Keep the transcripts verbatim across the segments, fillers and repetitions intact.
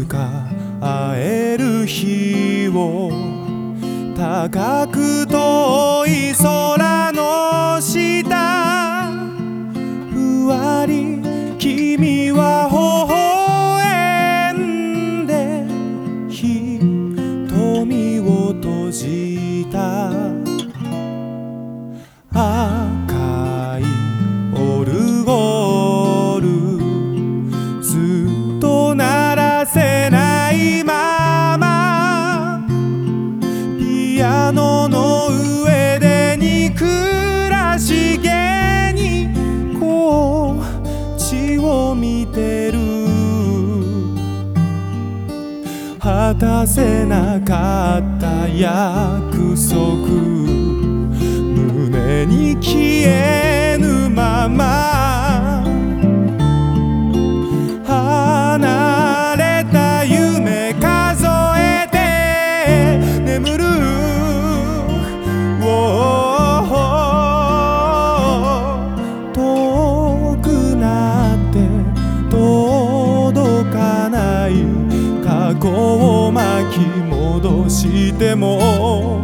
つか会える日を高く遠い空の下ふわり君は微笑んで瞳を閉じた赤いオルゴールずっと鳴らせないままピアノの上で憎らしげにこっちを見てる果たせなかった約束胸に消えぬまま離れた夢数えて眠る遠くなって届かない過去を巻き戻しても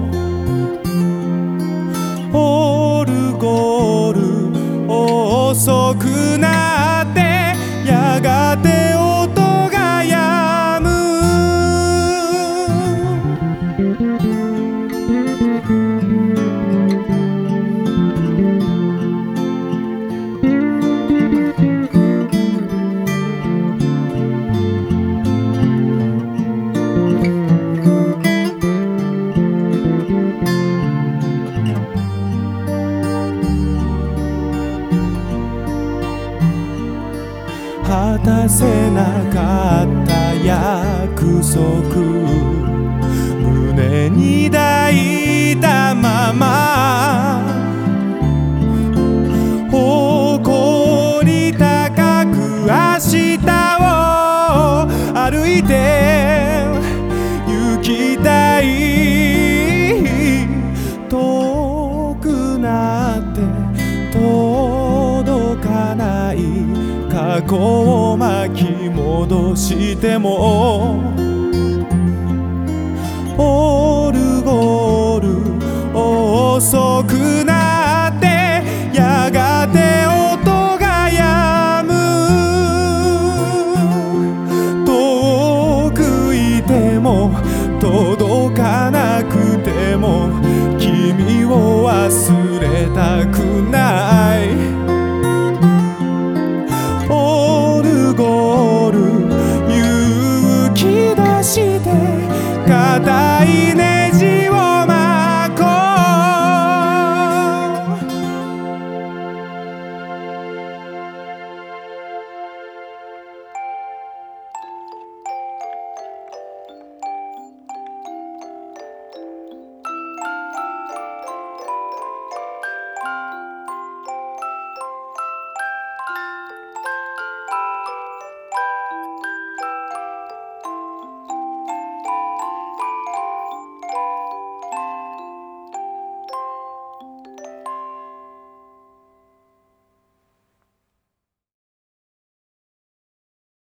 オルゴール遅くなってやがて音が止む果たせなかった約束胸に抱いたまま誇り高く明日を歩いて行きたい遠くなって届かない過去を巻き戻してもオルゴール遅くな